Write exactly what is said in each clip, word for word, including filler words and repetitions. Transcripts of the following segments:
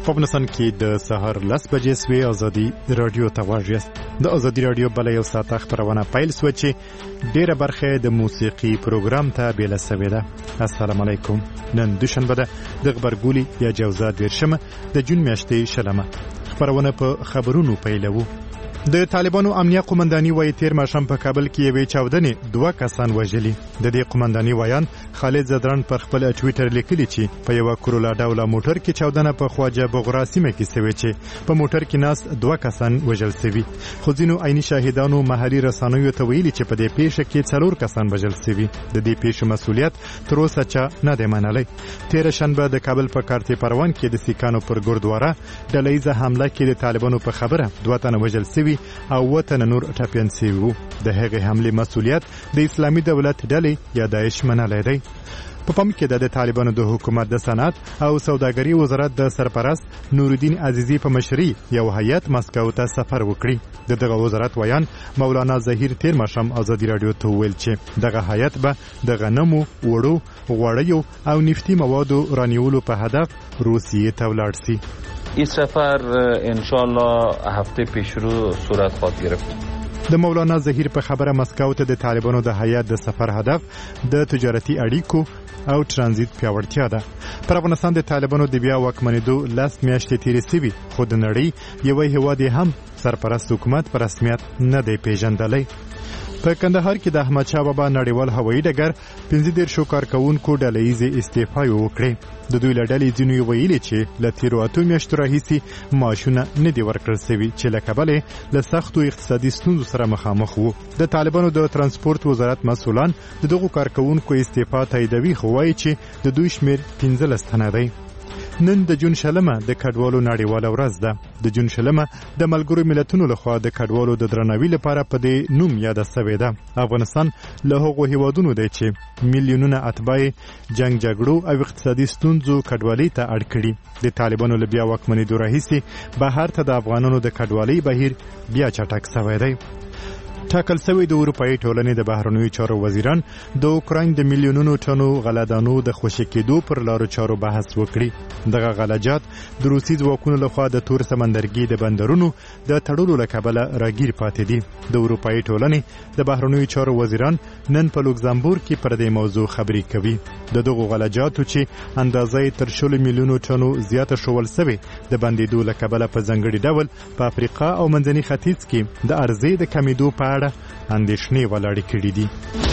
په افغانستان کې د سهار لس بجې سوې ازادي رادیو ته غواړئ یاست. د ازادي رادیو بل یو ساعت خبرونه پیل سوه چې ډیره برخه د موسیقي پروګرام ته بیله سوې ده. السلام علیکم. نن دوشنبه ده د غبرګولي یا جوزا دیرشمه د جون میاشتې شلمه. خبرونه په خبرونو پیلوو. د طالبانو امنیه قومنداني وایي تیر ماښام په کابل کې یوې چاودنې دوه کسان وژلي. د دې قومنداني وایان خالد زدران پر خپل ټویټر لیکلي چې په یوه کرولا ډوله موټر کې چاودنه په خواجه بغرا سیمه کې سوې چې په موټر کې ناست دوه کسان وژل سوي. خو ځینو عیني شاهدانو محلي رسنیو ته ویلي چې په دې پیښه کې څلور کسان وژل سوي. د دې پیښې مسؤلیت تر اوسه چا نه دی منلی. تېره شنبه د کابل په کارتې پروان کې د سیکانو پر ګردواره ډلهییزه حمله کې د طالبانو په خبره دوه تنه وژل سوي او وطن نور ټپیان سوي وو. د هغې حملې مسؤلیت د اسلامي دولت ډلې یا داعش منلی دی. په پام کې د طالبانو د حکومت د صنعت او سوداګرۍ وزارت د سرپرست نورالدین عزیزي په مشرۍ یو هیئت مسکو ته سفر وکړي. د دغه وزارت ویان مولانا ظهیر تیر ماښام ازادي رادیو ته وویل چې دغه هیئت به د غنمو، وړو، غوړیو او نفتي موادو رانیولو په هدف روسیې ته ولاړ سي. این سفر انشاءالله هفته پیش رو صورت خواهد گرفت. د مولانا ظهیر په خبره مسکو ته د طالبانو د هیئت د سفر هدف د تجارتي اړیکو او ترانزیت پیاوړتیا ده. پر افغانستان د طالبانو د بیا واکمنېدو لس میاشتې تیرې سوي، خو د نړۍ یو هیواد هم سرپرست حکومت په رسمیت نه دی پیژندلی. په کندهار کې د احمدشاه بابا نړیوال هوایي ډګر پنځه دېرشو کارکوونکو ډلهییزې استعفاوې وکړې. د دوی له ډلې ځینو ویلي چې له تېرو اتو میاشتو راهیسې معاشونه نه دي ورکړل سوي چې له کبله له سختو اقتصادي ستونزو سره مخامخ وو. د طالبانو د ترانسپورت وزارت مسؤلان د دغو کارکوونکو استعفا تاییدوي، خو وایي چې د دوی شمېر پنځلس تنه دی. نن د جون شلمه د کډوالو نړیواله ورځ ده. د جون شلمه د ملګرو ملتونو لخوا د کډوالو د درناوي لپاره په دې نوم یاده سوې ده. افغانستان له هغو هیوادونو دی چې میلیونونه اتباع جنگ جګړو او اقتصادي ستونزو کډوالۍ ته اړ کړي. د طالبانو له بیا واکمنېدو راهیسې بهر ته د افغانانو د کډوالۍ بهیر بیا چټک سوی دی. ټاکل سوی د اروپایي ټولنې د بهرنیو چارو وزیران د اوکراین د میلیونونو ټنو غلهدانو د خوشي کېدو پر لارو چارو بحث وکړي. دغه غلجات د روسي ځواکونو لخوا د تور سمندرګي د بندرونو د تړلو له کبله راګیر پاتې دي. د اروپایي ټولنې د بهرنیو چارو وزیران نن په لوکزامبورګ کې پر دې موضوع خبرې کوي. د دغو غلجاتو چې اندازه یې تر شلو میلیونو ټنو زیاته شول سوې د بندېدو له کبله په ځانګړي ډول په افریقا او منځني ختیځ کې د عرضې د کمیدو په اندېښنې ولاړې کړي دي.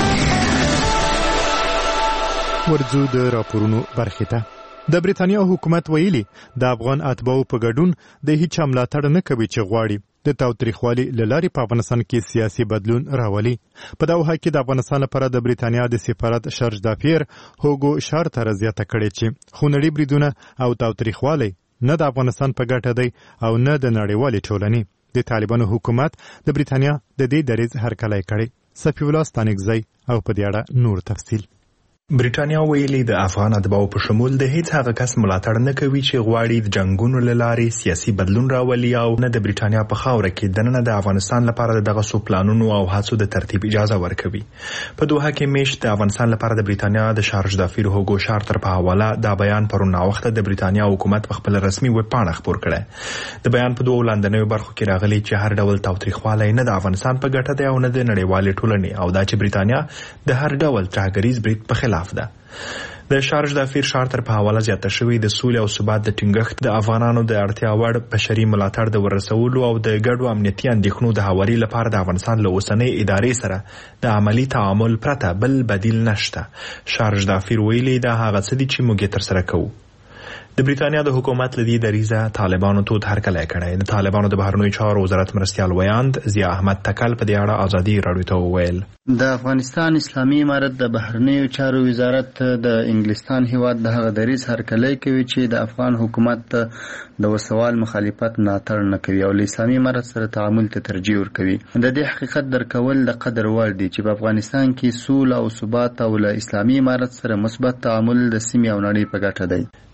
ورځو د راپورونو برخې ته. د بریتانیا حکومت ویلي د افغان اتباعو په ګډون د هیچا ملاتړ نه کوي چې غواړي د تاوتریخوالي له لارې په افغانستان کې سیاسي بدلون راولي. په دوحه کې د افغانستان لپاره د بریتانیا د سفارت شارج دافیر هوګو شارتر زیاته کړې چې خونړي بریدونه او تاوتریخوالی نه د افغانستان په ګټه دی او نه د نړیوالې ټولنې. د طالبانو حکومت د بریتانیا د دې دریځ هرکلی کړی. صفی الله ستانکزی او په دې اړه نور تفصیل. بریټانیا ویلي د افغان اتباعو په شمول د هیڅ هغه کس ملاتړ نه کوي چې غواړي د جنگونو له لارې سیاسي بدلون راولي او نه د بریټانیا په خاوره کې دننه د افغانستان لپاره دغه سو پلانونو او هڅو د ترتیب اجازه ورکوي. په دوحه کې میشت د افغانستان لپاره د بریټانیا د شارج دافیر هوګو شارتر په حواله دا بیان پرون وخت د بریټانیا حکومت په خپل رسمي ویب پاڼه خپور کړی. د بیان په دوه لاندنیو برخو کې راغلي چې هر ډول تاوتریخوالی نه د افغانستان په ګټه دی او نه د نړیوالې ټولنې او دا چې بریټانیا د هر ډول ترهګریز برید په خلاف ده. د شارج دافیر شارتر په حواله زیاته شوی د سولې او ثبات د ټینګښت د افغانانو د اړتیا وړ بشري ملاتړ د ورسولو او د ګډو امنیتي اندېښنو د هواري لپاره د افغانستان له اوسنۍ ادارې سره د عملی تعامل پرته بل بدیل نشته. شارج دافیر ویلي دا هغه څه دي چې موږ یې ترسره کوو. د بریټانیا د حکومت لدی دریزه طالبانو تود هرکلی کړی. د طالبانو د بهرنیو چارو وزارت مرستیال ویاند ضیا احمد تکل په دې اړه ازادي راډیو ته وویل. د افغانستان اسلامي امارت د بهرنیو چارو وزارت د انګلستان هیواد د هغه دریز هرکلی کوي چې د افغان حکومت د وسوال مخالفت ملاتړ نه کوي او له اسلامي امارت سره تعامل ته ترجیح ورکوي. د دې حقیقت درکول د قدر وړ دي چې په افغانستان کې سوله او ثبات او له اسلامي امارت سره مثبت تعامل د سیمې او نړۍ په ګټه دی. د بریټانیا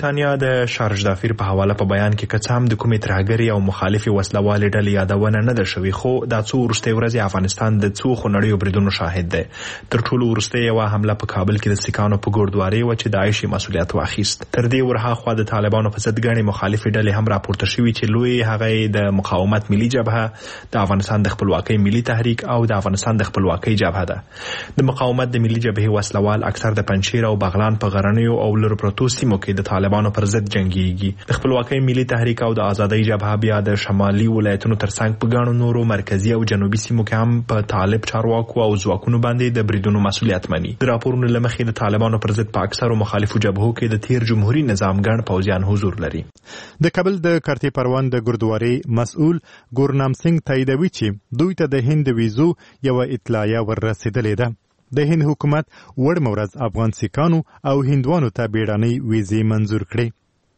برېټانیا د شارج دافیر په حواله په بیان کې کڅام د کومې ترهګرې او مخالفي وسلوالې ډلې یادونه نه ده شوې، خو دا څو وروستۍ ورځې افغانستان د څو خونړیو بریدونو شاهد دی. تر ټولو وروستۍ یوه حمله په کابل کې د سیکانو په ګوردواري وه چې داعش مسؤلیت واخیست. تر دې ورهاخوا د طالبانو په ضد ګڼې مخالفې ډلې هم راپورته شوي چې لوی هغه د مقاومت ملي جبهه، د افغانستان د خپلواکۍ ملي تحریک او د افغانستان د خپلواکۍ جبهه ده. د مقاومت د ملي جبهې وسلوال اکثر د پنجشیر او بغلان په غرنیو او لرو پرتو سیمو کې د طالبانو پر ضد جنگيږي. د خپلواکۍ ملي تحریک او د آزادۍ جبهه بیا د شمالي ولایتونو ترڅنګ په ګڼو نورو مرکزی او جنوبي سیمو کې هم په طالب چارواکو او ځواکونو باندې د بریدونو مسؤلیت مني. د راپورونو له مخې د طالبانو پر ضد په اکثرو مخالفو جبهو کې د تیر جمهوریت نظام ګڼ پوځیان حضور لري. د کابل د کارتي پروان د ګوردواري مسؤل ګورنام سنگ تاییدوي چې دوی ته د هند ویزو یو اطلاعیه ورسېدلې ده. د هند حکومت وړ مورز افغان سیکانو او هندوانو ته بیړنۍ ویزې منظور کړې.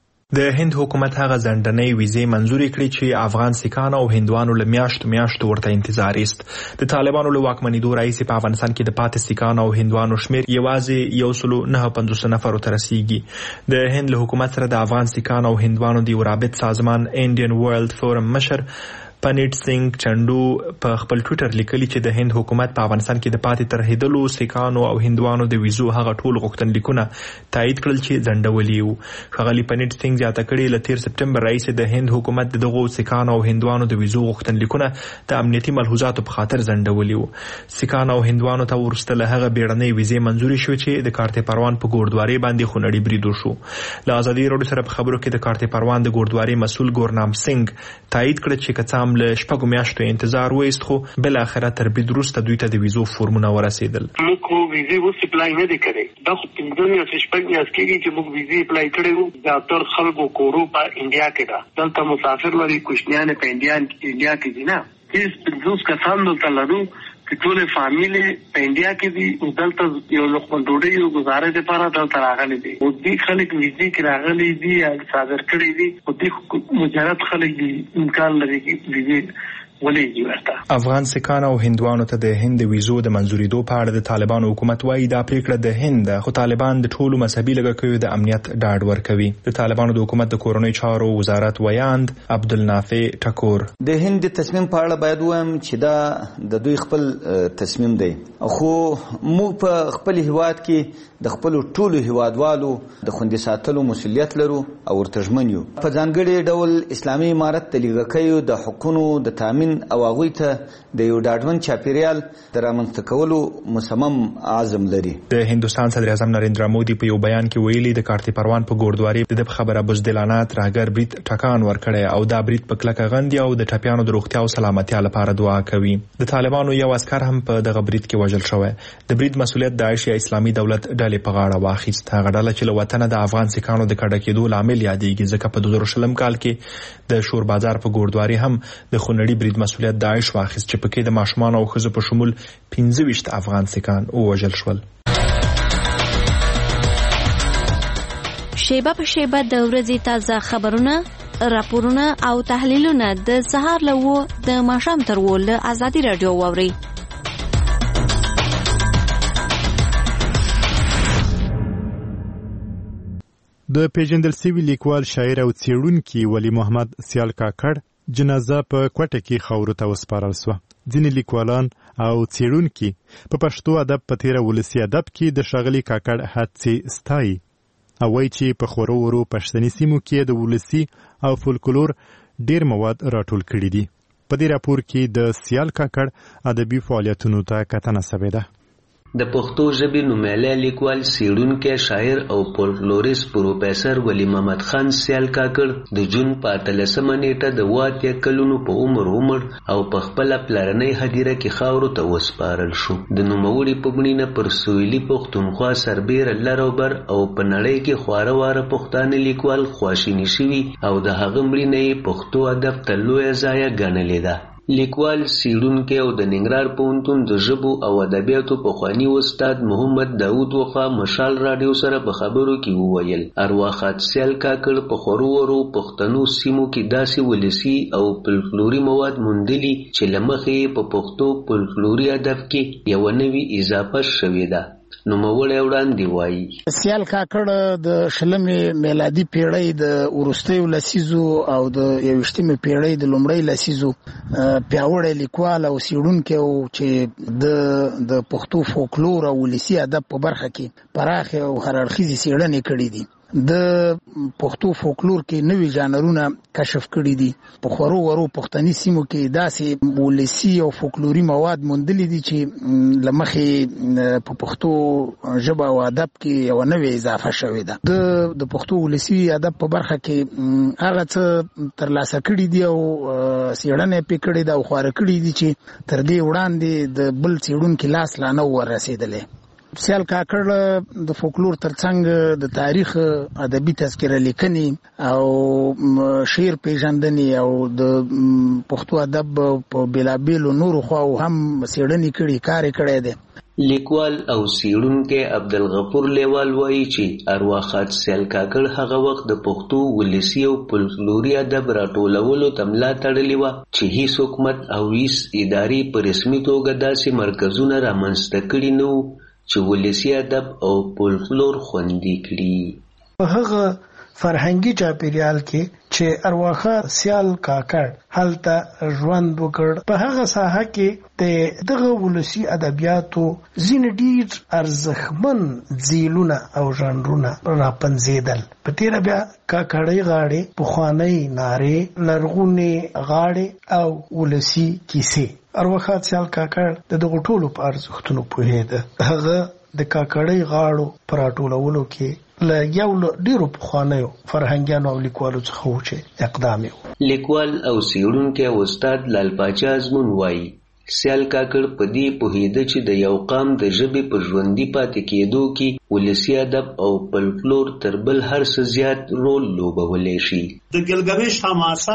د هند حکومت هغه ځنډنۍ ویزې منظوري کړې چې افغان سیکان او هندوانو له میاشتو میاشتو ورته انتظار ایست. د طالبانو له واکمنېدو راهیسې په افغانستان کې د پاتې سیکان او هندوانو شمیر یوازې یو سلو نهه پنځوس نفرو ته رسیږي. د هند له حکومت سره د افغان سیکان او هندوانو د یو رابط سازمان انډین ورلد فورم مشر پنیټ سنگ چندو په خپل ټویټر لیکلي چې د هند حکومت په افغانستان کې د پاتې ترهیدلو سیکانو او هندوانو د ویزو هغه ټول غوښتنلیکونه تایید کړل چې ځنډولي وو. ښاغلي پنیټ سنگ زیاته کړې له تیر سپټمبر راهیسې د هند حکومت د دغو سیکانو او هندوانو د ویزو غوښتنلیکونه د امنیتي ملحوظاتو په خاطر ځنډولي وو. سیکان او هندوانو ته وروسته له هغه بیړنۍ ویزې منظوري شوې چې د کارتي پروان په ګوردواري باندې خونړي برید وشو. له ازادي راډیو سره په خبرو کې د کارتي پروان د ګوردواري مسؤل ګورنام سنگ تایید کړ چې کڅام له شپږو میاشتو انتظار وایست، خو بل اخره تر برید وروسته دوی ته د ویزو فورمونه ورسېدل. موږ خو ویزې اوس اپلای نه دي کړې. دا خو پنځه میاشتې شپږ میاشتې کېږي چې موږ ویزې اپلای کړې وو. زیاتر خلکو کورو په انډیا کې ده. دلته مسافر لري، کوشنیان په انډیا انډیا کې دي. نه هیڅ پنځوس کسان دلته لرو چې ټول فامیلی په انډیا کې دي. دلته یو لقمه ډوډۍ یو ګزارې لپاره دلته راغلي دي. او دې خلک ویزې کې راغلي دي یا صادر کړي دي. او دې مجرد خلک دي امکان لري چې ویزې افغان سیکان او هندوانو ته د هند ویزو د منظوریدو په اړه د طالبانو حکومت وايي دا پریکړه د هند، خو طالبان د ټولو مذهبي لږکیو د امنیت ډاډ ورکوي. د طالبانو د حکومت د کورنۍ چارو وزارت ویاند عبدالنافع ټکور د هند د تصمیم په اړه باید وایم چې دا د دوی خپل تصمیم دی، خو موږ په خپل هیواد کې د خپل ټولو هیوادوالو د خوندي ساتلو مسؤلیت لرو او ورته ژمن یو. په ځانګړي ډول اسلامي امارت د لږکیو د حقوقو د تامین او هغوی ته د یو ډاډمن چاپیریال د رامنځته کولو مصمم عزم لري. د هندوستان صدر اعظم نریندرا مودي په یو بیان کې ویلي د کارتي پروان په ګوردواري د خبره بزدلانه ترهګر برید ټکان ورکړی او دا برید په کلکه غندي او د ټپیانو د روغتیا او سلامتیا لپاره دعا کوي. د طالبانو یو عسکر هم په دغه برید کې وژل شوی. د برید مسؤلیت داعش یا اسلامي دولت ډلې په غاړه واخیست. هغه ډله چې له وطنه د افغان سیکانو د کډه کېدو لامل یادېږي، ځکه په دوه زره شلم کال کې د شور بازار په ګوردواري هم د خونړي برید مسؤلیت داعش واخیست چې پکې د ماشومان او ښځو په شمول پنځه ویشت افغان سیکان ووژل شول. شیبه په شیبه د ورځې تازه خبرونه، راپورونه او تحلیلونه د سهار له وو د ماښام تر وو له ازادي راډیو واورئ. د پیژندل سوي لیکوال، شاعر او څېړونکي ولی محمد سیال کاکړ جنازه په کوټه کې خاورو ته وسپارل شوه. ځینې لیکوالان او څېړونکي په پښتو ادب په تیره ولسي ادب کې د ښاغلي کاکړ هڅې ستایي او وایي چې په خورو ورو پښتني سیمو کې د ولسي او فولکلور ډېر مواد راټول کړي دي. په دې راپور کې د سیال کاکړ ادبي فعالیتونو ته کتنه شوې ده. د پښتو ژبې نومیالی لیکوال، څېړونکی، شاعر او فولکلوریست پروفیسر ولی محمد خان سیال کاکړ د جون په اتلسمه نیټه د اووه اتیا کلونو په عمر عمر او په خپله پلرنۍ هدیره کې خاورو ته وسپارل شو. د نوموړي په مړینه پر سویلي پښتونخوا سربیره لر او بر او په نړۍ کې خواره واره پښتانه لیکوال خواشیني شوي او د هغه مړینه یې پښتو ادب ته لویه ضایعه ګڼلې ده. لیکوال، څېړونکی او د ننګرهار پوهنتون د ژبو او ادبیاتو پخواني استاد محمد داود وخا مشال راډیو سره په خبرو کې وویل ارواښاد سیال کاکړ په خورو ورو پښتنو سیمو کې داسې ولسي او فولکلوري مواد موندلي چې له مخې په پښتو فولکلوري ادب کې یوه نوې اضافه شوې ده. نوموړی وړاندې وایي سیال کاکړ د شلمې میلادي پیړۍ د وروستیو لسیزو او د یویشتمې پیړۍ د لومړۍ لسیزو پیاوړی لیکوال او څېړونکی و چې د د پښتو فولکلور او ولسي ادب په برخه کې پراخې او هراړخیزې څېړنې کړي دي. د پښتو فولکلور کې نوي ژانرونه کشف کړي دي. په خورو ورو پښتني سیمو کې داسې ولسي او فولکلوري مواد موندلي دي چې له مخې په پښتو ژبه او ادب کې یوه نوې اضافه شوې ده. د د پښتو ولسي ادب په برخه کې هغه څه ترلاسه کړي دي او څېړنه یې پرې کړې ده او خواره کړي دي چې تر دې وړاندې د بل څېړونکي لاس لا نه و ورسېدلی. سیال کاکړ د فولکلور ترڅنګ د تاریخ ادبي تذکره لیکنې او شعر پیژندنې او د پښتو ادب په بېلابېلو نورو خواو هم څېړنې کړي کار یې کړی دی. لیکوال او څېړونکی عبدالغفور لیوال وایي چې ارواښاد سیال کاکړ هغه وخت د پښتو ولسي او فولکلوري ادب راټولولو ته ملا تړلې وه چې هیڅ حکومت او هیڅ ادارې په رسمي توګه داسې مرکزونه رامنځته کړي نه وو چې ولسي ادب او فولکلور خوندي کړي. په هغه فرهنګي چاپیریال کې چې ارواښاد سیال کاکړ هلته ژوند وکړ، په هغه ساحه کې د دغه ولسي ادبیاتو ځینې ډېر ارزښتمن ځیلونه او ژانرونه راپنځېدل. په تېره بیا کاکړۍ غاړې، پخوانۍ نارې، لرغونې غاړې او ولسي کیسې. ارواښاد سیال کاکړ د دغو ټولو په ارزښتونو پوهېده. هغه د کاکړۍ غاړو په راټولولو کې له یو له ډېرو پخوانیو فرهنګیانو او لیکوالو څخه و چې اقدام یې. لیکوال او څېړونکی استاد لال پاچا ازمون وایي سیال کاکړ په دې پوهېده چې د یو قام د ژبې په ژوندي پاتې کېدو کې ولسي ادب او فولکلور تر بل هر څه زیات رول لوبولی شي. د ګلګمش حماسه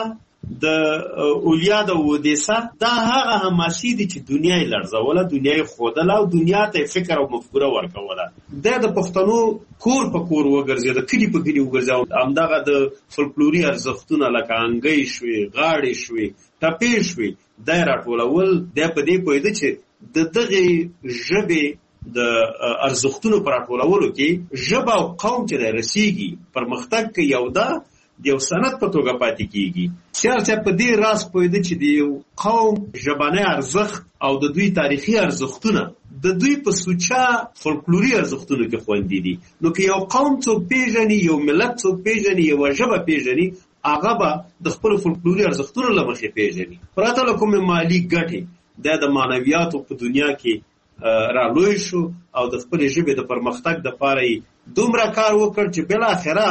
د اولیا د اودیسه دا هغه حماسي دي چې دنیا یې لړزوله، دنیا یې ښودله او دنیا ته فکر او مفکوره ورکوله. دا د پښتنو کور په کور وګرځېده، کلي په کلي وګرځېده. همدغه د فولکلوري ارزښتونه لکه انګۍ شوې، غاړې شوې، ټپې شوې، دا یې راټولول. دا په دې پوهېده چې د دغې ژبې د ارزښتونو په راټولولو کې ژبه او قوم چې دی رسېږي، پرمختګ کوي او دا د یو سند په توګه پاتې کېږي. سیال صاحب په دې راز پوهېده چې د یو قوم ژبنی ارزښت او د دوی تاریخي ارزښتونه د دوی په سوچه فولکلوري ارزښتونو کې خوندي دي. نو که یو قوم څوک پیژني، یو ملت څوک پیژني، یوه ژبه پیژني، هغه به د خپلو فولکلوري ارزښتونو له مخې پیژني. پرته له کومې مالي ګټې دا د معنویاتو په دنیا کې را لوی شو او د خپلې ژبې د پرمختګ دپاره یې دومره کار وکړ چې بالاخره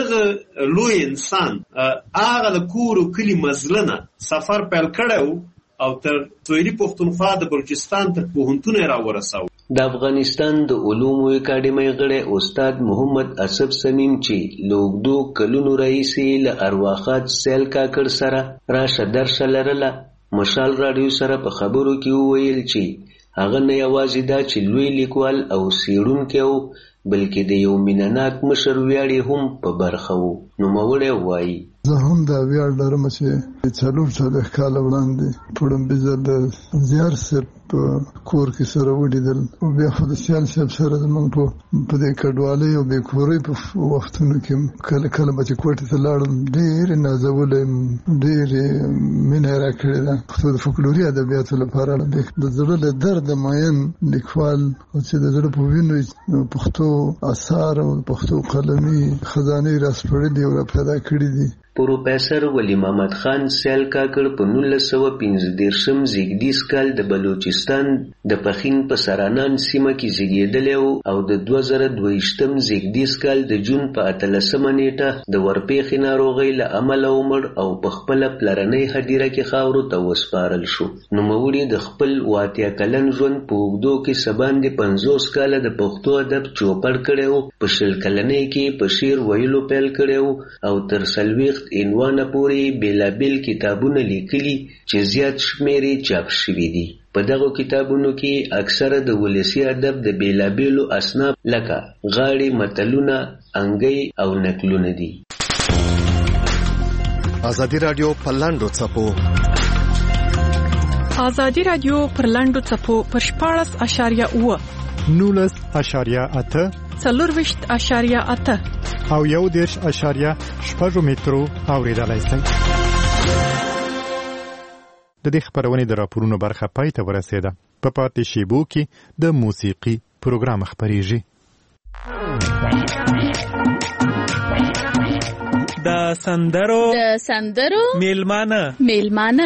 دغه لوی انسان هغه د کور او کلي مزلنه سفر پیل کړی او تر سویلي پښتونخوا د بلوچستان تر پوهنتون یې راورساوه. د افغانستان د علومو اکاډمۍ غړی استاد محمد اسف سمیم چې له اوږدو کلونو راهیسې له ارواښاد سیال کاکړ سره راشه درشه لرله، مشال راډیو سره په خبرو کې وویل چې هغه نه یوازې دا چې لوی لیکوال او څېړونکی و بلکې د یو مینهناک مشر ویاړ یې هم په برخه و. نوموړی وایي زه هم دا ویاړ لرم چې څلور څلوېښت کاله وړاندې په لومړي ځل د زیار صاحب په کور کې سره ولیدل او بیا خو د سیال صاحب سره زموږ په دې کډوالۍ او بېکورۍ په وختونو کې کله کله به چې کوټې ته لاړم ډېرې نازولی یم، ډېرې مینه یې راکړې ده. پښتو د فولکلوري ادبیاتو لپاره د زړه له درده مین لیکوال او چې د زړه په وینو پښتو اثار او پښتو قلمي خزانې راسپړلي او را پیدا کړي دي. پروفیسر ولی محمد خان سیال کاکړ په نولس سوه پنځه دېرشم زیږدیز کال د بلوچستان د پښین په سرانان سیمه کې زیږېدلی و او د دوه زره دوه ویشتم زیږدیز کال د جون په اتلسمه نیټه د ورپېښې ناروغۍ له امله ومړ او په خپله پلرنۍ هدیره کې خاورو ته وسپارل شو. نوموړي د خپل اووه اتیا کلن ژوند په اوږدو کې څه باندې پنځوس کاله د پښتو ادب چوپړ کړی و، په شل کلنۍ کې په شعر ویلو پیل کړی و او تر څلوېښت عنوانه پورې بېلابېل کتابونه لیکلي چې زیات شمېر یې چاپ شوي دي. په دغو کتابونو کې اکثره د ولسي ادب د بېلابېلو اصناف لکه غاړې، متلونه، انګۍ او نکلونه دي. ازادي راډیو په لنډو څپو ازادي راډیو پر لنډو څپو پر شپاړس اشاریه اوه نولس اشاریه اته څلورویشت اشاریه اته او یو دېرش اشاریه شپږ مترو اوریدلای شئ. د دې خبرونې د راپورونو برخه پای ته ورسېده. په پاتې شیبو کې د موسیقي پروګرام خبرېږي. د سندرو د سندرو میلمانه میلمانه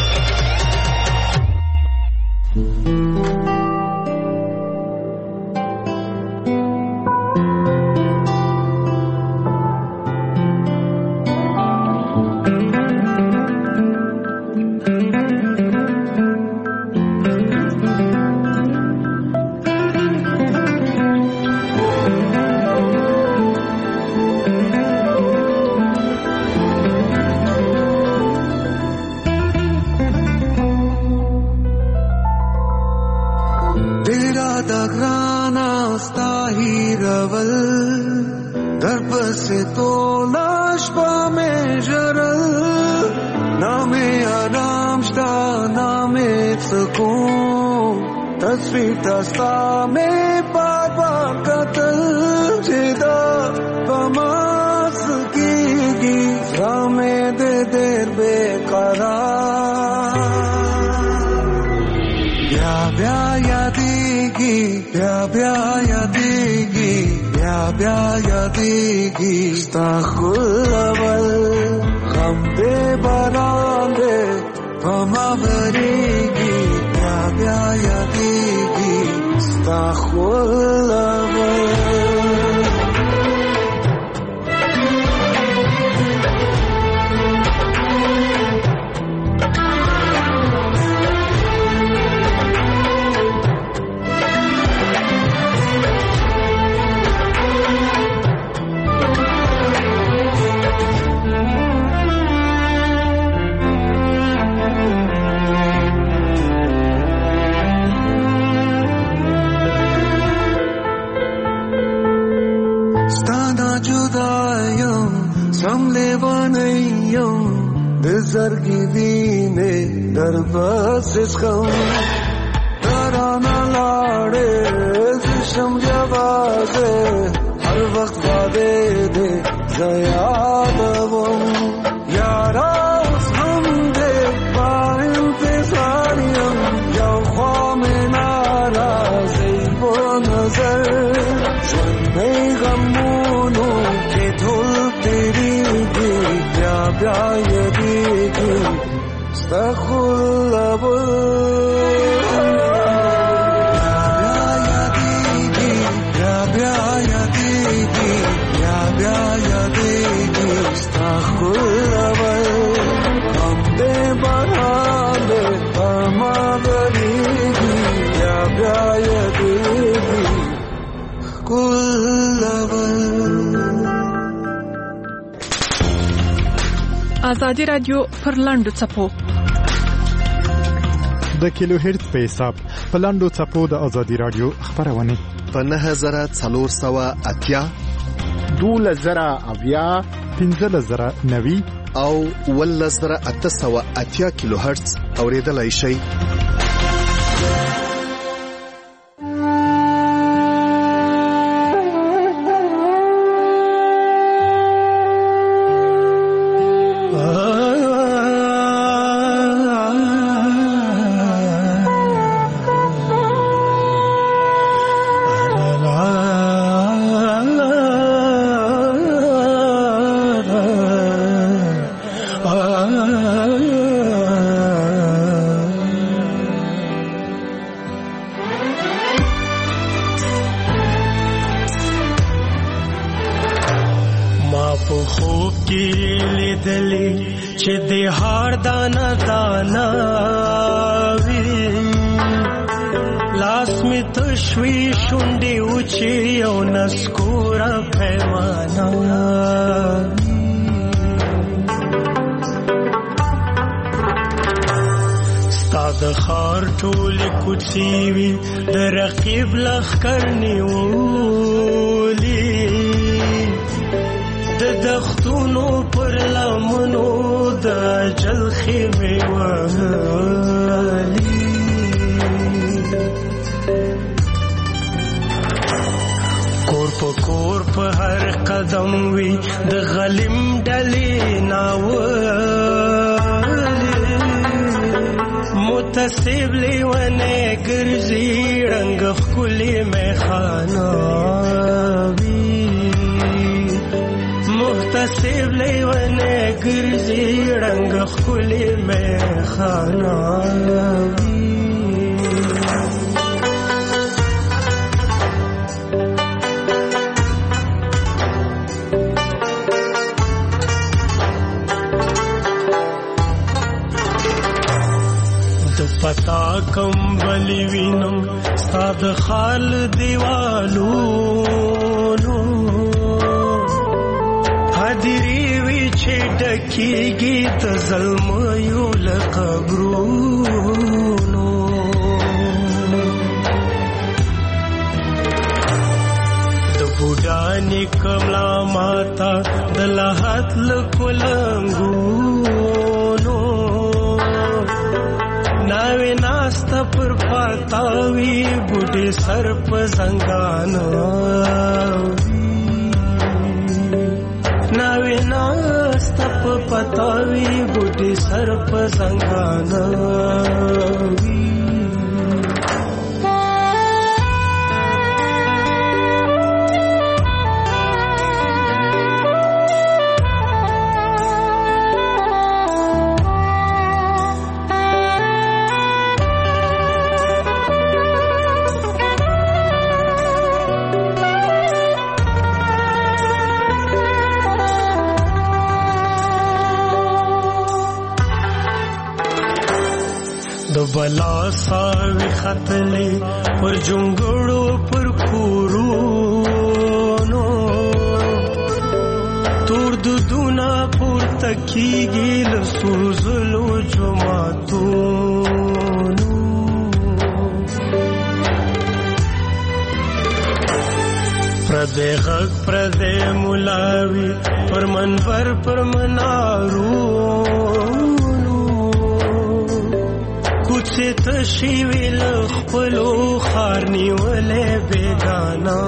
ازادي رادیو پر لاندو څپو د کیلو هرتز په حساب په لاندو څپو د ازادي رادیو خبرونه په نه زره څلور سوه اتیا دوله زره اویا پنځه زره نوي او اووه زره اته سوه اتیا کیلو هرتز اوریدلای شئ. په هر قدم وي د غلیم ډلې ناولې متصب لیونه ګرځي رنګ ښکلې میخانه وي محتسب لیونه ګرځي رنګ ښکلې میخانه وي پتا کم بلی وینم ستاد خال دیوالونو حاضری وی چې ډکیږي د ظلمو لقبرونو د بوډا کملا ماتا د لحد لکلنګونو ناوی ناستا پر پاتاوی بوډی سر په زنګانو ناوی ناستا په پاتاوی بوډی سر په زنګانو بلا ساوی خطلی پر جنگڑو پر کورونو تور دودونا پر تکیگی لسوزلو جماعتونو پردے غق پردے ملاوی پر منبر پر منارو کوڅه تشي ویل خپلو خار نیولې بیگانا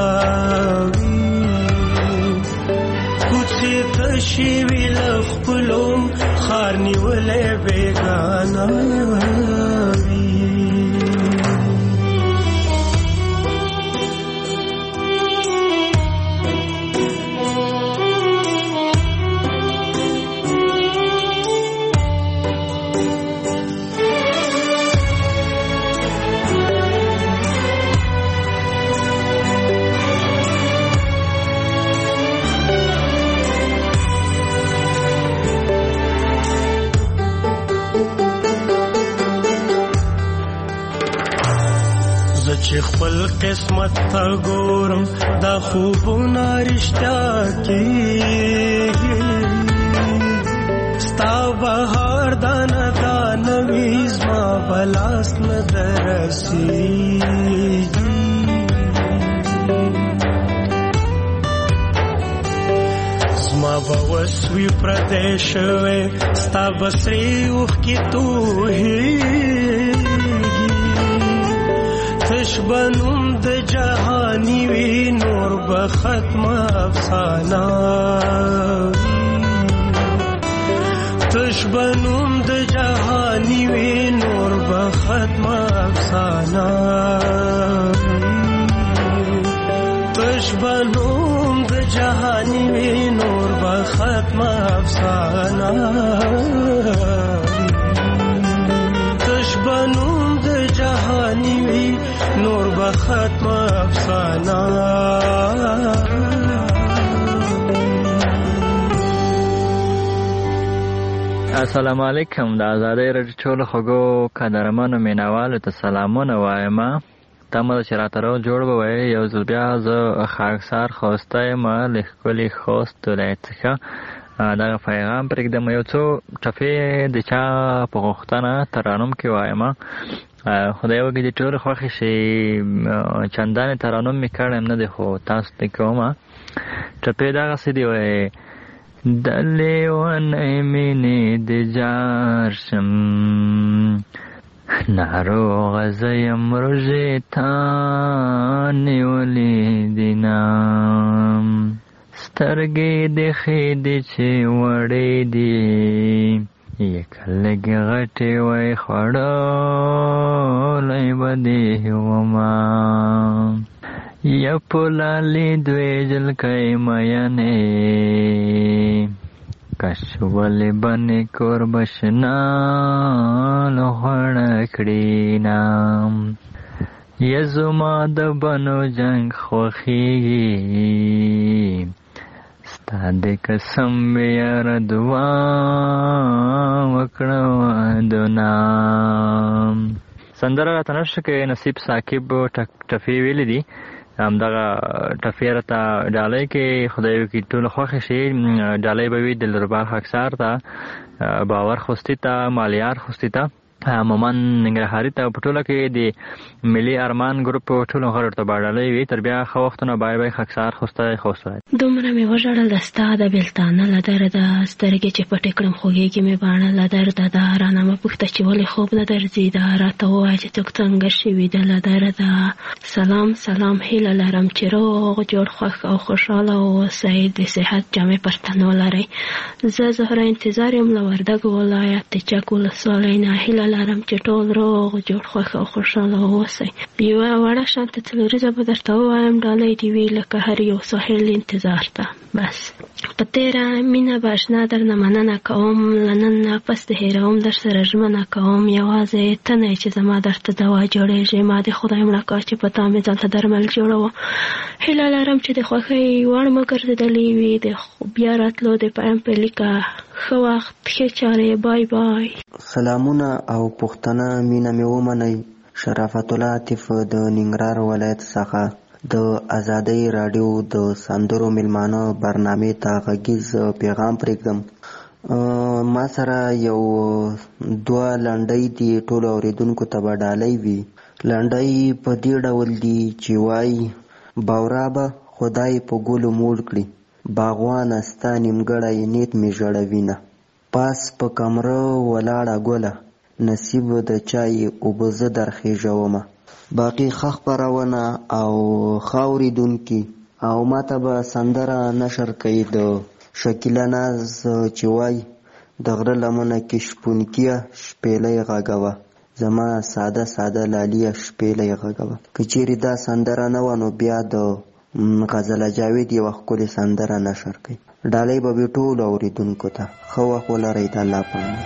کوڅه تشي ویل خپلو خار نیولې بیگانا چې خپل قسمت ته ګورم دا خوبونه رښتیا کېږي ستا بهار دانه دانه وي زما بلاس نه درسېږي زما به وس وي پردی شوی ستا به سرې اوښکې توهېږي تشبنم د جهانی وی نور به ختم افسانه تشبنم د جهانی وی نور به ختم افسانه تشبنم د جهانی وی نور به ختم افسانه تشبنم د جهانی وی نور به ختم افسانه السلام علیکم د آزادۍ رادیو ټولو خوږو قدرمنو مینوالو ته سلامونه وایم تمه ده چې راته رو جوړ به وایي یو ځل بیا زه خاکسار خوسته یم له ښکلي خوست ولایت څخه دغه پیغام پرېږدم یو څو ټپې د چا په غوښتنه ترانم کې وایم خدای وکړي د ټولو خوښې شي چندانې ترانم مې کړی نه دی خو تاسو ته کوم ټپې دغسې دي وایي د لیونۍ مینې د جار شم ناروغه زه یم روژې تا نیولې دینم سترګې دې ښې دي چې وړې دي یکه لږې غټې وای خوړلی به دې وما یا په لالې دوې جلکۍ مینې کش ولې بنې کوربشنا لغړه کړي نام یا زما د بنو جنگ خوښیږي ستا د قسم یار دعا وکړه ودونه. سندره راته نشته کې نصیب ثاقب ټفې ویلې دي همدغه ټفې راته ډالۍ کې خدای وکړي ټول خوښې شي ډالۍ به وي دلربار خاکسار ته باور خوستي ته مالیار خوستي ته مومن ننګرهاري ته په ټوله کې د ملي ارمان ګروپ ټولو غړو ته به ډالۍ وي. تر بیا ښه وختونه بای بای خاکسار خوستی خوستی دومره مې وژړل د ستا د بېلتانه له درده سترګې چې پټې کړم خوږېږي مې باڼه له درده ده رانه مه پوښته چې ولې خوب نه درځي ده راته ووایه چې څوک څنګه شوي ده له درده. سلام سلام هیله لرم چې روغ جوړ خوښ او خوشحاله واوسئ د صحت جامې پر تن ولرئ. زه زهره انتظار یم له وردګو ولایت د چک ولسوالۍ نه هیله لرم چې ټول روغ جوړ خوښ او خوشحاله واوسئ. یوه وړه شانته څلوریزه به درته ووایم ډالۍ دې وي لکه هر یو ساحل انتظار ته. بس په تېره مینه به اشنا درنه مننه کوم له نن نه پس د هېروم در سره ژمنه کوم یوازې ته نه یې چې زما درته دوا جوړېږي ما د خدای مړه کا چې په تا مې ځان ته درمل جوړوه. هیله لرم چې د خوښۍ وړ مه ګرځېدلې وي د بیا راتلو د پایم په لیکه ښه وخت ښې چارې بای بای. سلامونه او پوښتنه مینه مې ومنئ. شرافت الله عاطف د ننګرهار ولایت څخه د ازادۍ راډیو د سندرو میلمانه برنامې ته غږیز پیغام پرېږدم. ما سره یو دوه لنډۍ دي ټولو اورېدونکو ته به ډالۍ وي. لنډۍ په دې ډول دي چې وایي باورا به خدای په ګلو موړ کړي باغوانه ستا نیمګړی نیت مې ژړوینه پاس په کمره ولاړه ګله نصیب د چای اوبه زه درخېژومه. باقي ښه خپرونه او ښه اورېدونکي او ماته به سندره نشر کوي د شکیله ناز چې وایي د غره لمنه کې شپونکیه شپېلۍ غږوه زما ساده ساده لالیه شپېلۍ غږوه. که چیرې دا سندره نه وه نو بیا د غزله جاوید یوه ښکلې سندره نشر کوي. ډالۍ به وي ټولو اورېدونکو ته. ښه وخت ولرئ. د الله په امان.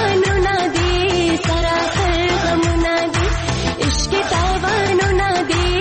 Ishq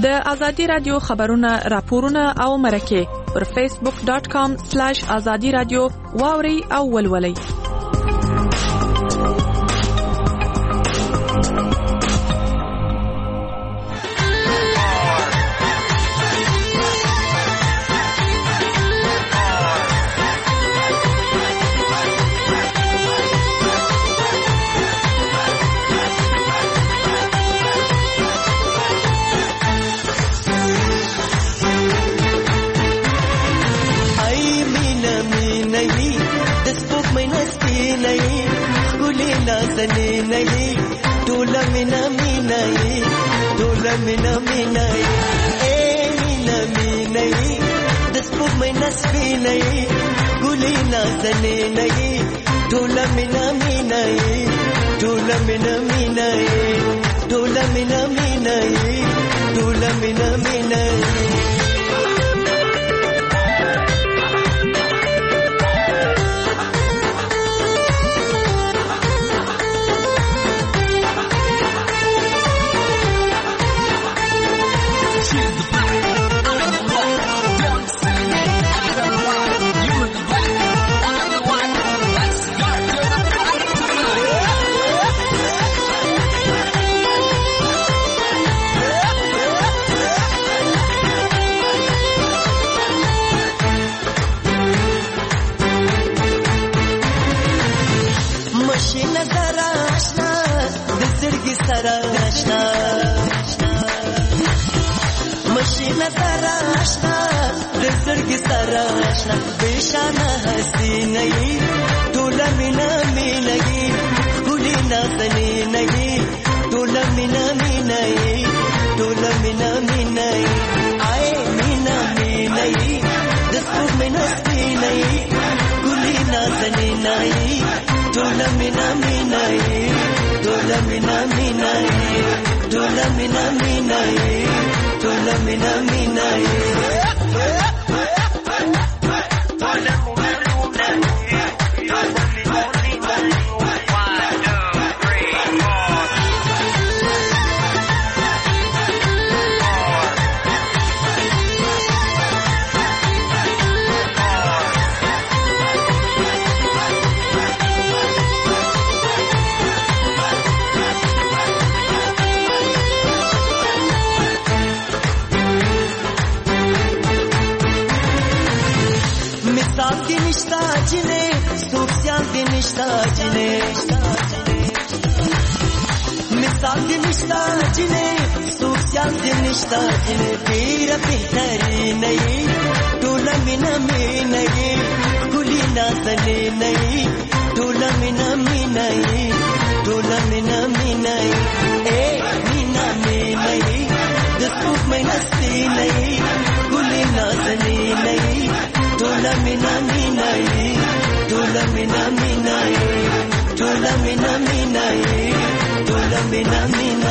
د ازادي رادیو خبرونه راپورونه او مرکه پر فیسبوک ډاټ کام سلیش ازادي رادیو واوري او ولولئ. زنی نہیں ټوله مینا مینا ټوله مینا مینا اے مینا مینا د سپوږمۍ نسبی نه ګلې نازنې نه ټوله مینا مینا ټوله مینا مینا ټوله مینا مینا ټوله مینا مینا مشینه سره آشنا د زړګي سره آشنا بشانه حسینه ټوله مینا مینا ګلې نازنې نه ټوله مینا مینا ټوله مینا مینا آی مینا مینا د سپوږمۍ نسبی نه ګلې نازنې نه ټوله مینا مینا ټوله مینا مینا ټوله مینا مینا ټوله مینا مینا مثال دی نشتا جنے سوچال دی نشتا جنے تیرا بہتری نہیں ٹولا مینا مینا گلی نازنے نہیں ٹولا مینا مینا ٹولا مینا مینا اے مینا مینا دسپوږمۍ نسبی نہیں گلی نازنے نہیں ټوله مینا مینا ټوله مینا مینا ټوله مینا مینا ټوله مینا مینا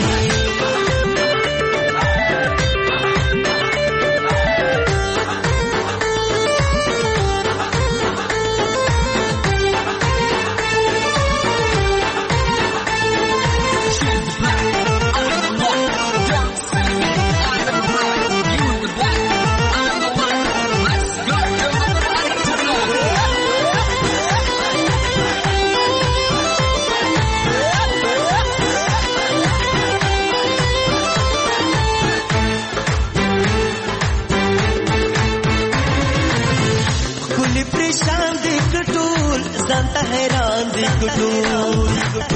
ځانته حیران دي ټول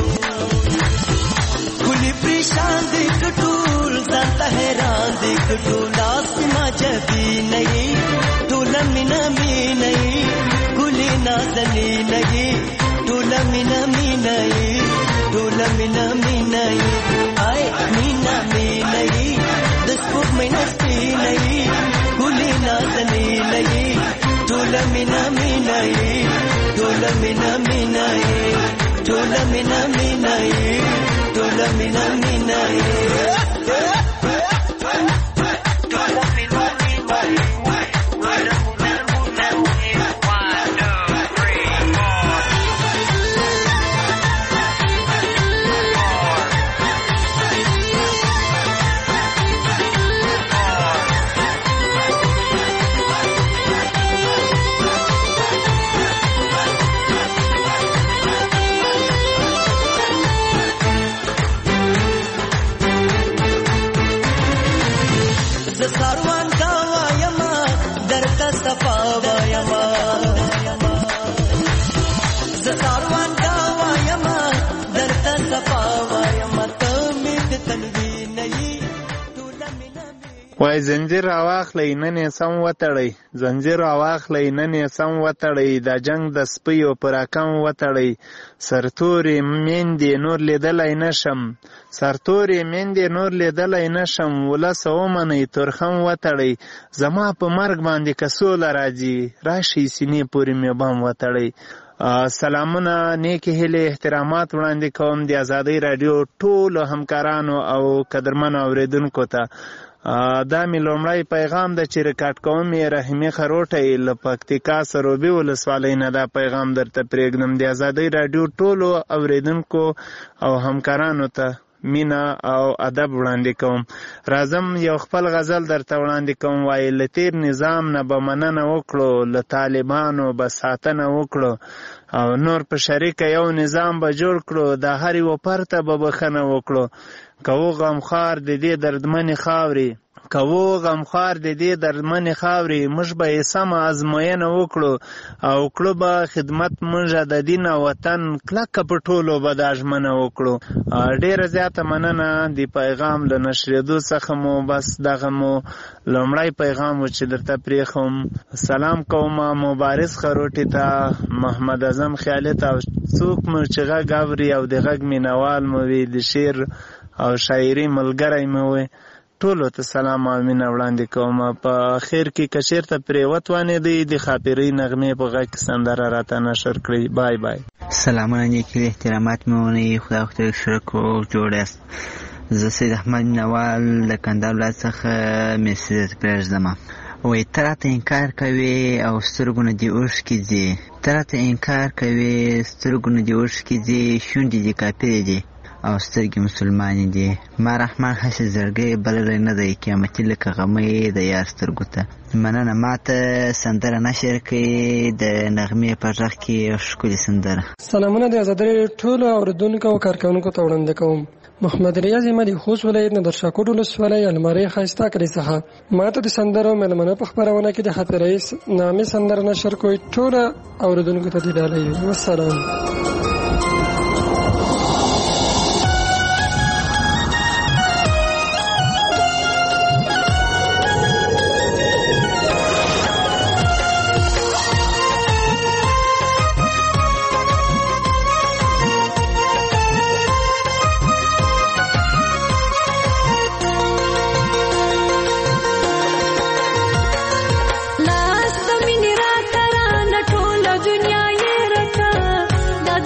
کلی پریشان دي ټول ځانته حیران دي ټول اسما جبي نه ټول مینا مینا کلی نازني نه ټول مینا مینا ټول مینا مینا آی مینا مینا د سپوږمۍ نسبی نه کلی نازني نه ټول مینا مینا ټوله مینا مینا ټوله مینا مینا ټوله مینا مینا ساروان کا وایما درته صفا وایما ز ساروان کا وایما درته صفا وایما ته می د تنوی نه وای زنجیر راواخلئ نن یې سم وتړئ زنجیر راواخلئ نن یې سم وتړئ دا جنګ د سپیو په راکم وتړئ سرتورې میندې نور لیدلی نشم سرتورې میندې نور لیدلی نشم ولس ومنئ تورخم وتړئ زما په مرګ باندې که سوله راځي راشئ سینې پورې مې بم وتړئ. سلامونه نیکې هیلې احترامات وړاندې کوم د ازادۍ راډیو ټولو همکارانو او قدرمنو اورېدونکو ته. دا مې لومړی پیغام ده چې ریکارډ کوم یې رحیمي خروټی له پکتیکا سروبي ولسوالۍ نه دا پیغام درته پرېږدم. د ازادۍ راډیو ټولو اورېدونکو او همکارانو ته مینه او ادب وړاندې کوم. راځم یو خپل غزل درته وړاندې کوم. وایي له تیر نظام نه به مننه وکړو له طالبانو به ساتنه وکړو او نور په شریکه یو نظام به جوړ کړو د هر یوه پرته به بخښنه وکړو که و غمخوار د دې دردمنې خاورې که و غمخوار د دې دردمنې خاورې موږ به یې سمه ازموینه وکړو او کړو به خدمت موږ د دین او وطن کلکه په ټولو به دا ژمنه وکړو. ډېره زیاته مننه د پیغام له نشرېدو څخه مو بس دغه مو لومړی پیغام و چې درته پرېښوم. سلام کوم مبارز خروټي ته محمد اعظم خیالي ته څوک مو چې غږ اوري او د غږ مینوال مو وي د شعر او شاعري ملګری مې وي ټولو ته سلام او مینه وړاندې کوم. په خیر کې که چېرته پرې وتوانېدئ د خاطرې نغمې په غږ کې سندره راته نشر کړئ. بای بای. سلامونه نیکې احترامات مې ونیي خدای خو ته شرک او جوړ یاست. زه سید احمد نوال د کندهار ولایت څخه میسج پرېږدم. وایي ته راته انکار کوې او سترګو نه دې اوښکې ځي ته راته انکار کوې سترګو نه دې اوښکې ځي شونډې دې کافرې دي او سترګې مسلمانې دي ما رحمان هسې زړګی بللی نه دی قیامتي لکه غمی د یار سترګو ته. مننه ماته سندره نشر کړي د نغمې په غږ کې ښکلې سندره. سلامونه د ازادۍ ټولو اورېدونکو او کارکوونکو ته وړاندې کوم. محمد ریاض احمد د خوست ولایت نه د شاکوټ ولسوالۍ المارۍ ښایسته کلي څخه ماته د سندرو مېلمنو په خپرونه کې د خاطرې نامې سندره نشر کوي. ټولو اورېدونکو ته دې ډالۍ. والسلام. لاس د مینې را ترانه ټوله دنیا یې رټه دا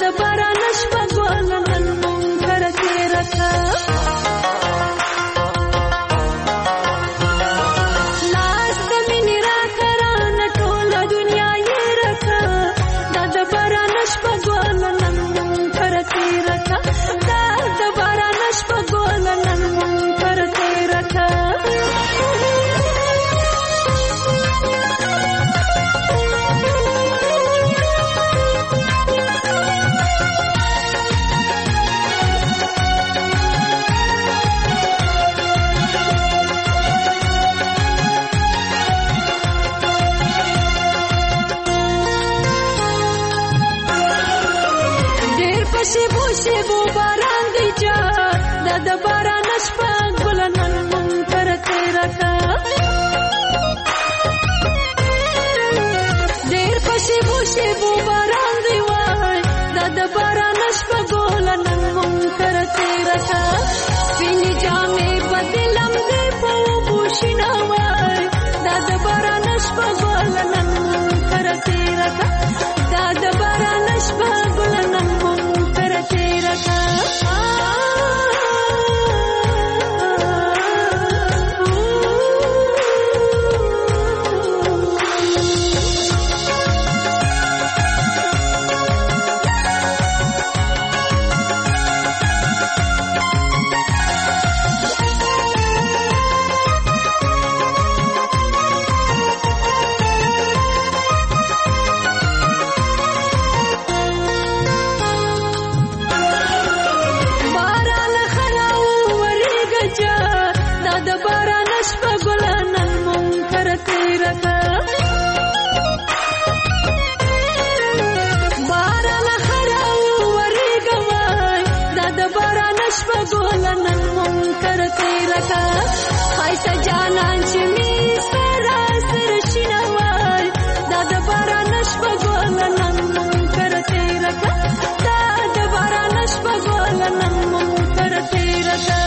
رکا خایسته جانان چې می سره سره شینوال دا د باران شپه ګل نن مون تر تیر کا دا د باران شپه ګل نن مون تر تیر کا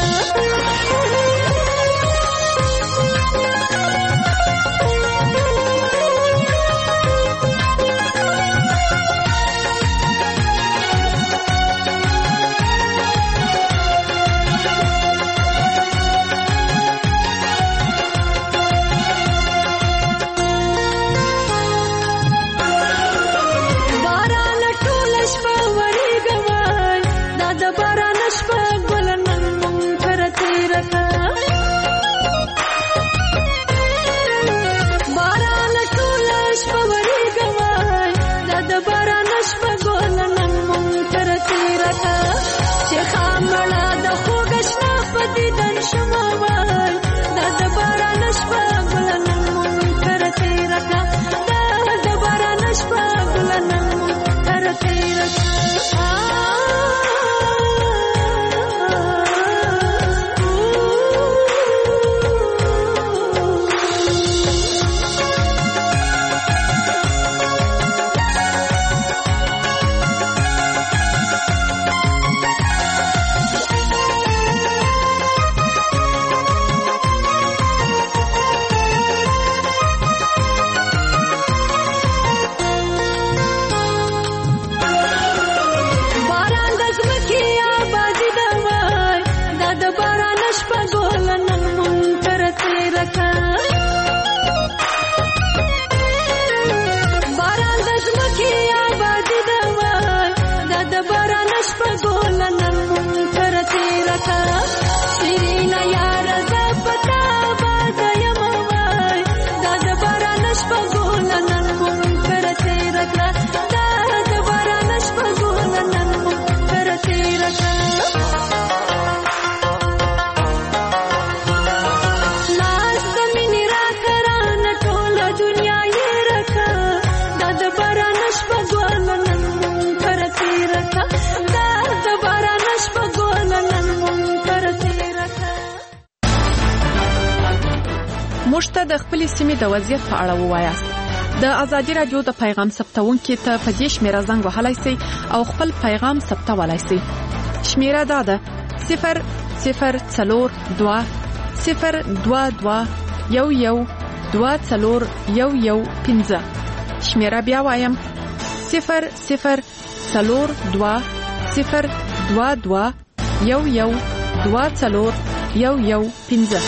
موږ ته د خپل سیمې د وضعیت په اړه ووایاست. د ازادي رادیو د پیغام ثبتونکو ته په دې شمیره زنګ وهلای شئ او خپل پیغام ثبتولای شئ. شمیره دا ده صفر صفر څلور دوه صفر دوه دوه یو یو دوه څلور یو یو پنځه. شمیره بیا وایم صفر صفر څلور دوه صفر دوه دوه یو یو دوه څلور یو یو پنځه.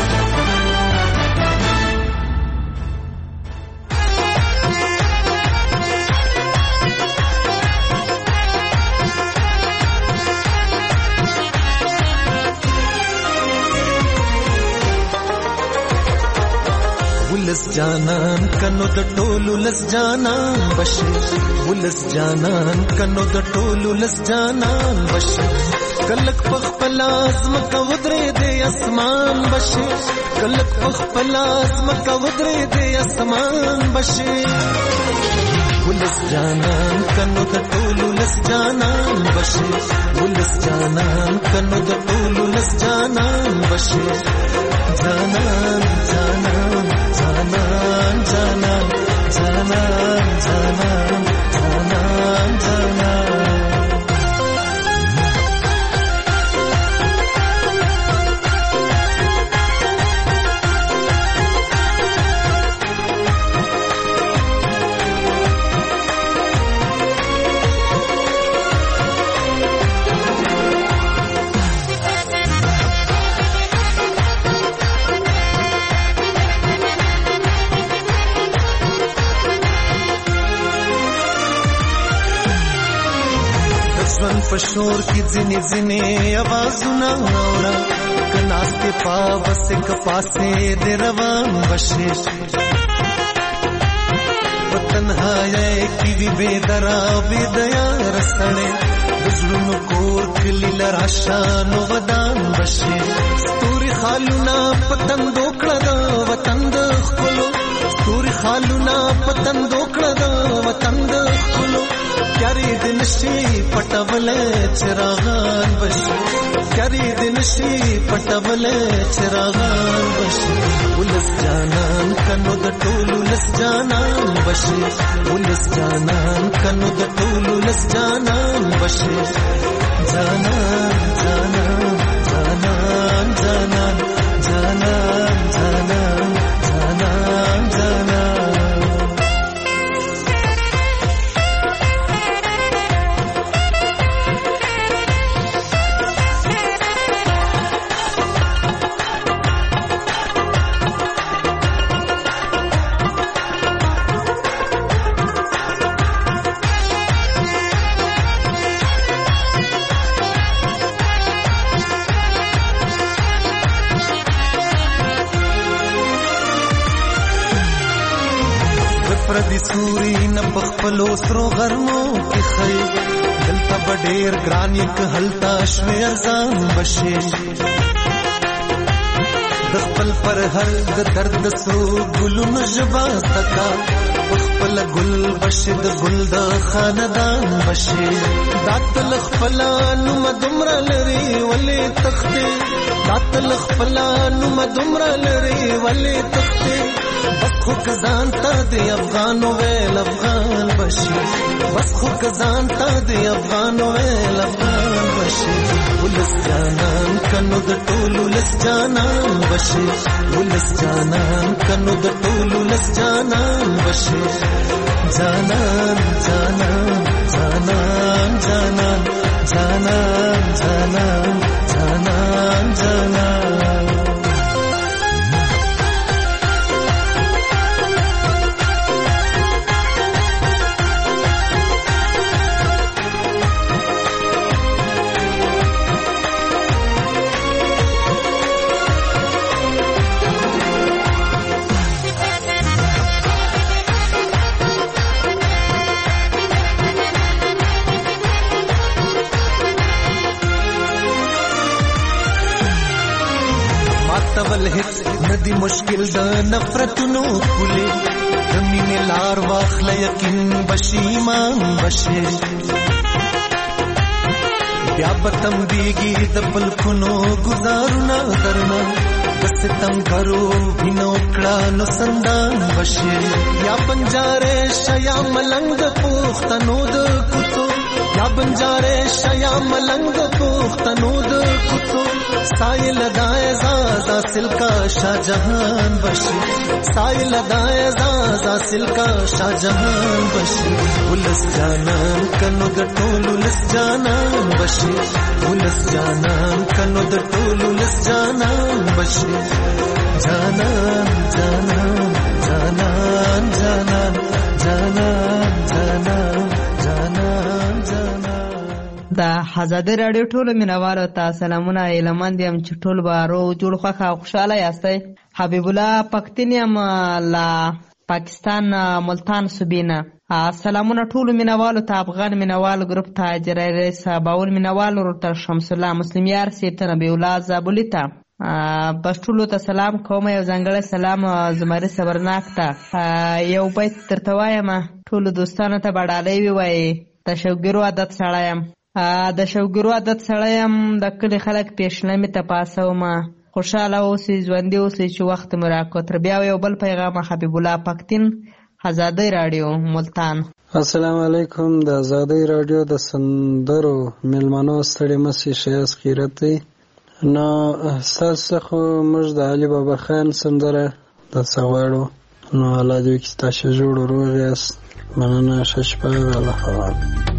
ولس جانان کنو د ټولو لس جانان بشي ولس جانان کنو د ټولو لس جانان بشي کلک پخپل ازم کا ودرې دې اسمان بشي کلک پخپل ازم کا ودرې دې اسمان بشي ولس جانان کنو د ټولو لس جانان بشي ولس جانان کنو د ټولو لس جانان بشي جانان جانان جانان جانان جانان جانان جانان جانان پشور کی ځنې ځنې आवाजونه اورا کناسته پاوسه کپاسه د روان بشي وطنهای کی وی بدرا بدیا رسړې بزړونو کور کلی لراشانو ودان بشي ستوري خالونا پتن دوکړه دا وطن د خپلو ستوري خالونا پتن دوکړه دا وطن د خپلو یاري د نشي پټولې چراغان بشي یاري د نشي پټولې چراغان بشي ولس جانان کنو د ټولو لس جانان بشي ولس جانان کنو د ټولو لس جانان بشي جانان جانان جانان جانان جانان جانان جانان جانان پردي سوري نه بخپلو سرو غرمو کې خي دلته بډېر ګران یک هلتا شمیر ځان بشي د خپل پر هر د درد سرو ګلونو ژبه تکا خپل ګل بشي د ګل د خاندان بشي داتل خپل نو مدمر لري ولې تختې داتل خپل نو مدمر لري ولې تختې بس خو کزان تا دی افغان ویل افغان بشي بس خو کزان تا دی افغان ویل افغان بشي ولس جانان کنو د ټولو لس جانان بشي ولس جانان کنو د ټولو لس جانان بشي جانان جانان جانان جانان جانان جانان جانان جانان تول هیڅ ندی مشکل د نفرتونو کولې د مینې لار واخله یقین بشي ایمان بشي بیا به تمبېږي د پلکونو ګزارونه درنه د ستمګرو وینو کړه نو سندان بشي یا بنجارې شه یا ملنګ د پوښتنو د کوڅو یا بنجارې شه یا ملنګ د پوښتنو د کوڅو سایل دای زازا سلکا شاہجہان بشی سایل دای زازا سلکا شاہجہان بشی ولس جانان کنو د ټولو لس جانان بشي ولس جانان کنو د ټولو لس جانان بشي جانان جانان جانان جانان جانان جانان جانان جانان د آزادۍ راډیو ټولو مینوالو ته سلامونه ایلمند یم چې ټول به روغ جوړ خوښ او خوشحاله یاستئ. حبیب الله پښتین یم له پاکستان ملتان صوبې نه. سلامونه ټولو مینوالو ته، افغان مینوال ګروپ ته، جرای رئیس باول مینوال ورور ته، شمس الله مسلم یار صاحب ته، نبی الله زابلي ته، بس ټولو ته سلام کوم. یو ځانګړی سلام زمري صبرناک ته. یو بیت درته وایم ټولو دوستانو ته به ډالۍ ووایي. د شوګیرو عادت سړی یم د شوګیرو عادت سړی یم د کلي خلک پیشلمې ته پاسومه. خوشحاله اوسئ، ژوندي اوسئ چې وخت مو راکړو. تر بیا یو بل پیغام. حبیب الله پښتین، آزادۍ راډیو ملتان. السلام علیکم. د آزادۍ راډیو د سندرو میلمنو ستړي مسي ښایست خیرت دی. نو ستاسو څخه موږ د علي بابا خان سندره درڅه غواړو. نو الله دې وکړي ستاسو جوړ روغ یاست. مننه. ښه شپه. الله حوال.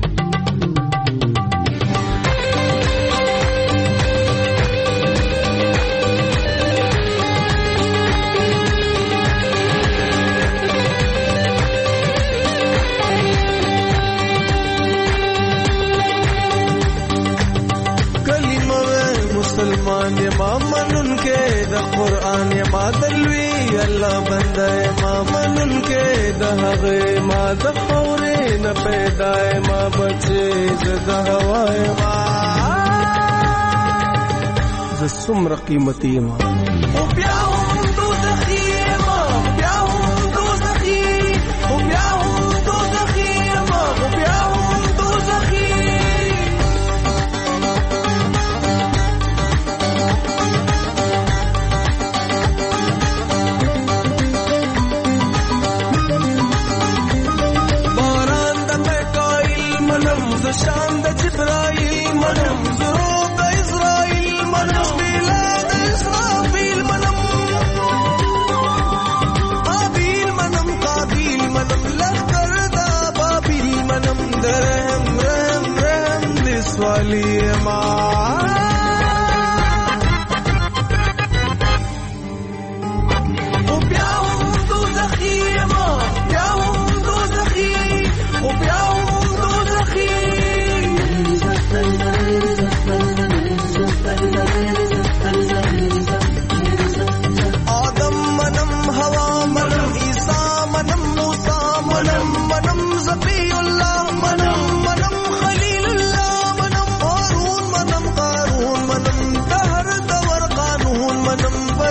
مسلمان ما منن کے دا قرآن ما دلوی اللہ بندہ ما منن کے دا حغی ما دا خورے نا پیدائے ما بچے دا ہوائے ما دا سمر قیمتی ما بیاہم دو زخی ما بیاہم دو زخی بیاہم دو زخی ما بیاہم دو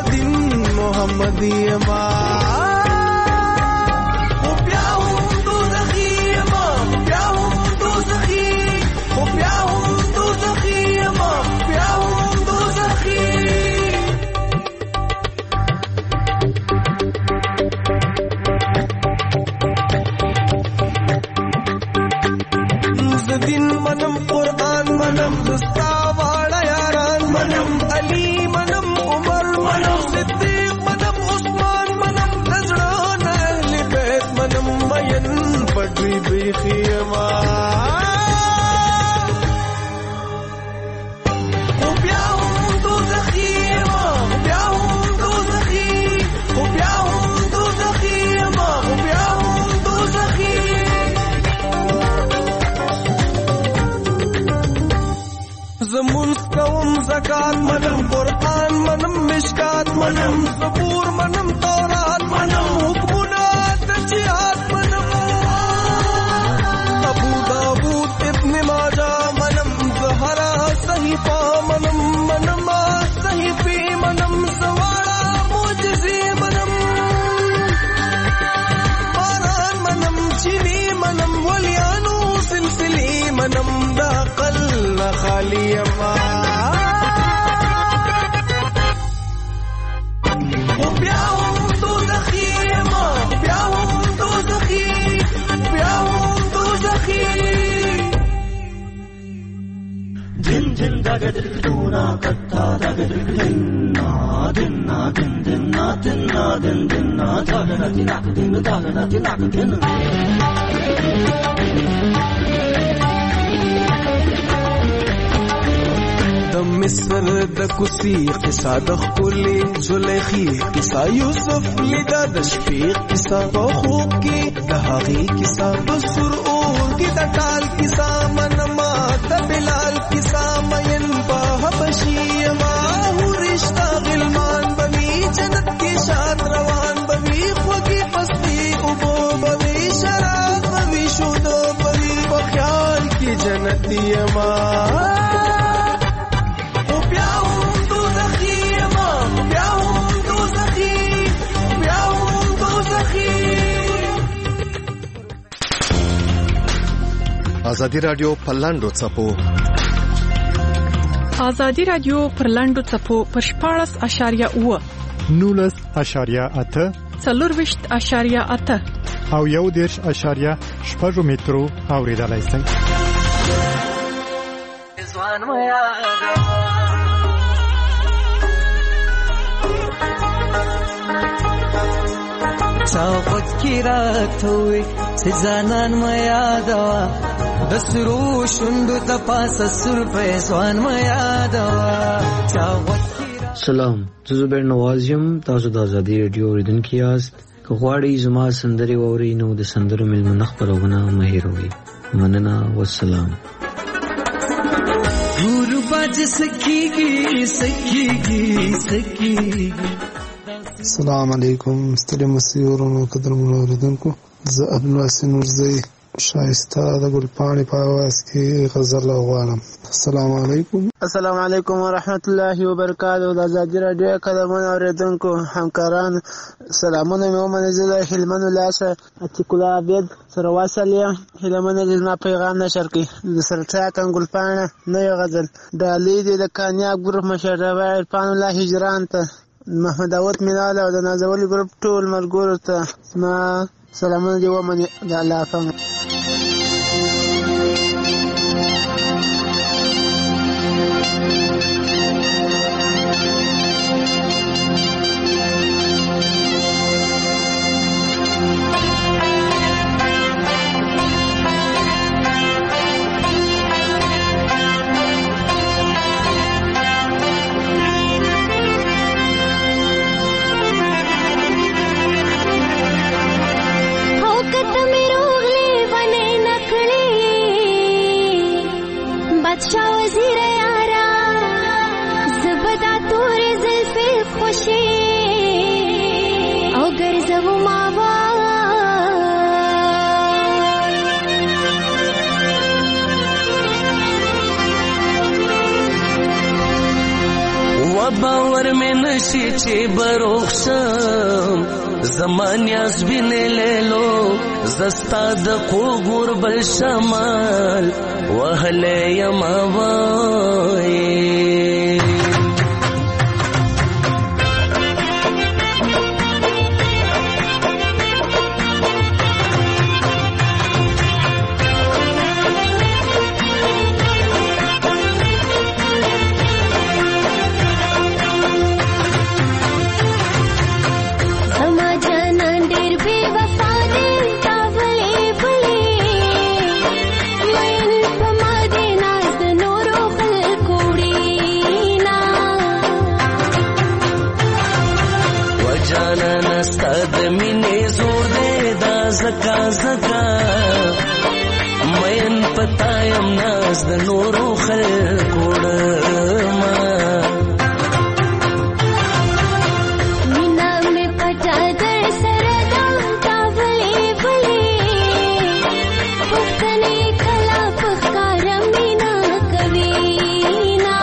دین محمدی ما او بیا هم دوزخی ما بیا هم دوزخی او بیا هم دوزخی ما بیا هم دوزخی دین منم قرآن منم دستا واړه یاران منم علی منم عمر منم صدیق منم عثمان منم نزړه اهل بیت منم مین پټوي بیخي ما او بیا هم دوزخي ما بیا هم دوزخي او بیا هم دوزخي ما او بیا هم دوزخي زمون کوم زکات منم قرآن منم مشکات منم زبور منم تورات منم حکمونه د جهاد منم ابو داود ابن ماجه منم زهرا صحیفه منم منم صحیفه منم زواړه معجزې منم باران منم چینی منم ولیانو سلسلې منم د عقل خالی ما او بیا هم دوزخی ما بیا هم دوزخی بیا هم دوزخی دن دن دگ دونا کتا دگ دن نا دن نا دن دن نا دن نا دن دن نا دگ نا دن دن دگ نا دن دن د مصر د کوسی قصه د خپلې زلیخي قصه یوسف لیدا د شپې قصه په خوب کې د هغې قصه په سر اور کې د ټال قصه منما د بلال قصه مین په حبشي ما هو رشتہ غلمان بوي جنت کې شاد روان بوي خوږي پستی او بوي شراب بوي شودو بوي په خیال کې جنتي ما ازادي رادیو پر لاندو څپو ازادي رادیو پر لاندو څپو پر شپاړس اشاریه اوه نولس اشاریه اته څلورویشت اشاریه اته او یو دېرش اشاریه شپږ مترو اورېدلای شئ. چاوت کی راتوي سزانان ما یادوا د سرو شوندو د پاسه سر پېسوان ما یادوا چاوت سلام زه زبیر نواز یم تاسو د ازادي رادیو اوریدونکي یاست که غواړئ زما سندرې واورئ نو د سندرو میلمنه خپرونه مه هېروئ. مننه والسلام. ګورو باج سکیږي سکیږي سکیږي. السلام علیکم ستړي مسیورونو قدرمنو اوریدونکو زه عبدالواسع نورزی شایسته د ګلپاڼې په اواز کې غزل غواړم. السلام علیکم. السلام علیکم ورحمت الله وبرکاته. د ازادي رادیو قدرمنو اوریدونکو همکاران سلامونه مې ومنئ. زه د هلمند ولایت عتیق الله عبید سره واصل یم. هیله د زما پیغام نشر کړي د سرټاکن ګلپاڼه نوې غزل ډالۍ دی د کامیاب ګروپ مشر عرفان الله هجران ته محمد داود مینال او د نازولي ګروپ ټول ملګرو ته ما سلامونه دی ومنئ. د الله حافظ. बादशाह वजीर यारा ज़बदा तोरे ज़ुल्फ़े खुशी औ गर्ज़वु मावा व बावर में न بشي چې بروخشم زمان یاز بینه لیلو زستا د قوګور بل شمال وهله یما وای زکا زکا مین پتایم ناز د نورو خلکو ډما مینا می پټا در سره دا کاولې ولې پښتنې کلا پخکار مینا کوي نا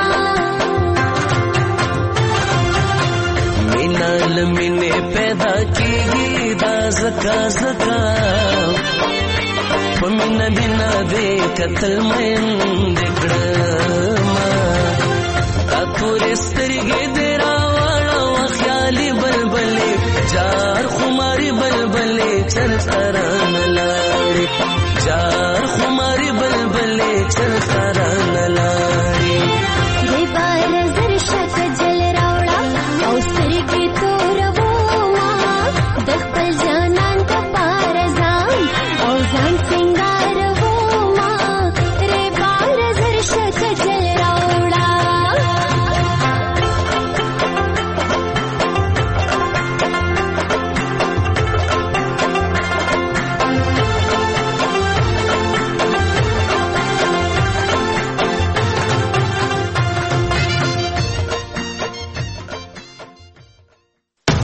مینا لمنه پیدا کیږي زکا زکا پمنا بنا دے قتل مین دکڑما تا تورسترگی دے